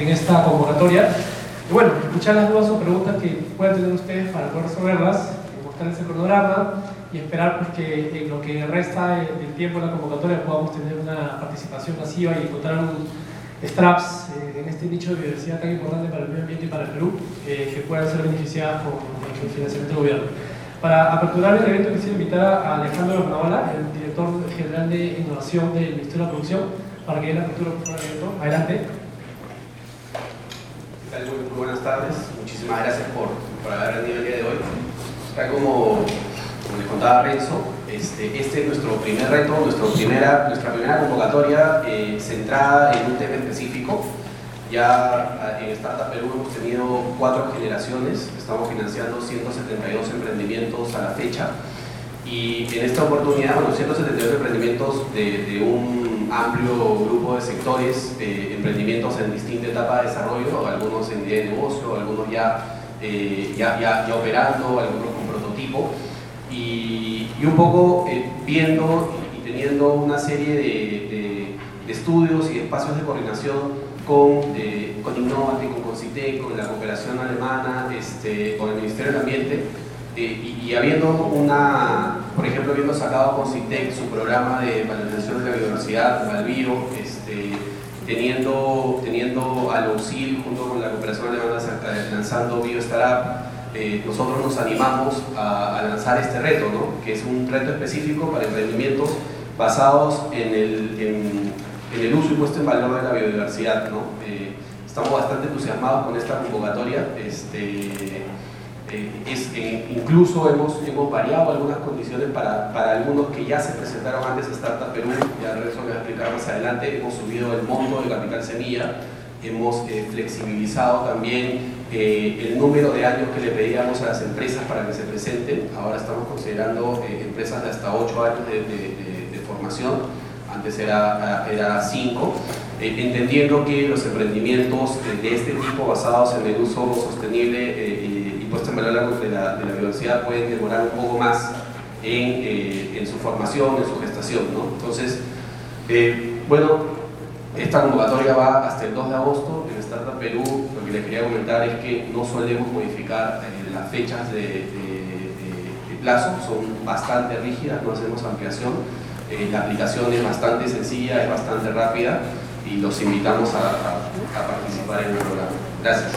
en esta convocatoria. Y bueno, escuchar las dudas o preguntas que puedan tener ustedes para poder resolverlas, mostrarles el cronograma y esperar pues, que en lo que resta del tiempo de la convocatoria podamos tener una participación masiva y encontrar un STRAPS en este nicho de biodiversidad tan importante para el medio ambiente y para el Perú, que puedan ser beneficiadas con el financiamiento del gobierno. Para aperturar el evento quisiera invitar a Alejandro Naola, el director general de innovación del Ministerio de la Producción, para que dé la apertura por favor, evento. Adelante. ¿Qué tal? Muy buenas tardes. Muchísimas gracias por haber venido el día de hoy. Acá como les contaba Renzo, este es nuestro primer reto, nuestra primera convocatoria centrada en un tema específico. Ya en Startup Perú hemos tenido 4 generaciones, estamos financiando 172 emprendimientos a la fecha y en esta oportunidad, bueno, 172 emprendimientos de un amplio grupo de sectores, emprendimientos en distinta etapa de desarrollo, algunos en idea de negocio, algunos ya operando, algunos con prototipo y un poco viendo y teniendo una serie de estudios y espacios de coordinación con Innovate, con Concitec, con la cooperación alemana, con el Ministerio del Ambiente y habiendo por ejemplo, habiendo sacado Concitec su programa de valorización de la biodiversidad, Valbio, teniendo a Lucil junto con la cooperación alemana lanzando BioStartup, nosotros nos animamos a lanzar este reto, ¿no? Que es un reto específico para emprendimientos basados en el uso y puesto en valor de la biodiversidad, ¿no? Estamos bastante entusiasmados con esta convocatoria. Incluso hemos variado algunas condiciones para algunos que ya se presentaron antes a Startup Perú, ya Renzo les va a explicar más adelante. Hemos subido el monto de capital semilla, hemos flexibilizado también el número de años que le pedíamos a las empresas para que se presenten. Ahora estamos considerando empresas de hasta 8 años de formación. Antes era 5, entendiendo que los emprendimientos de este tipo basados en el uso sostenible y puesto en valor de la biodiversidad pueden demorar un poco más en su formación, en su gestación, ¿no? Entonces, bueno, esta convocatoria va hasta el 2 de agosto. En Startup Perú lo que les quería comentar es que no solemos modificar las fechas de plazo, son bastante rígidas, no hacemos ampliación. La aplicación es bastante sencilla, es bastante rápida y los invitamos a participar en el programa. Gracias.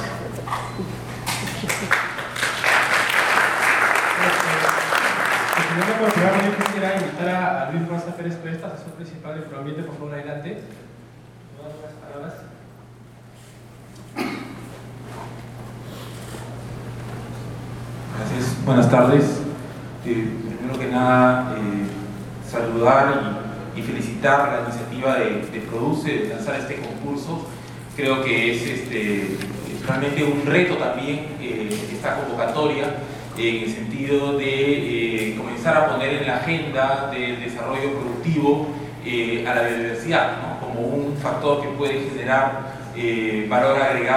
Yo quisiera invitar a Luis Rosa Pérez Cuesta, asesor principal del Proambiente, por favor, adelante. Gracias, buenas tardes. Primero que nada, saludar y felicitar la iniciativa de Produce de lanzar este concurso. Creo que es realmente un reto también esta convocatoria en el sentido de comenzar a poner en la agenda del desarrollo productivo a la biodiversidad, ¿no? Como un factor que puede generar valor agregado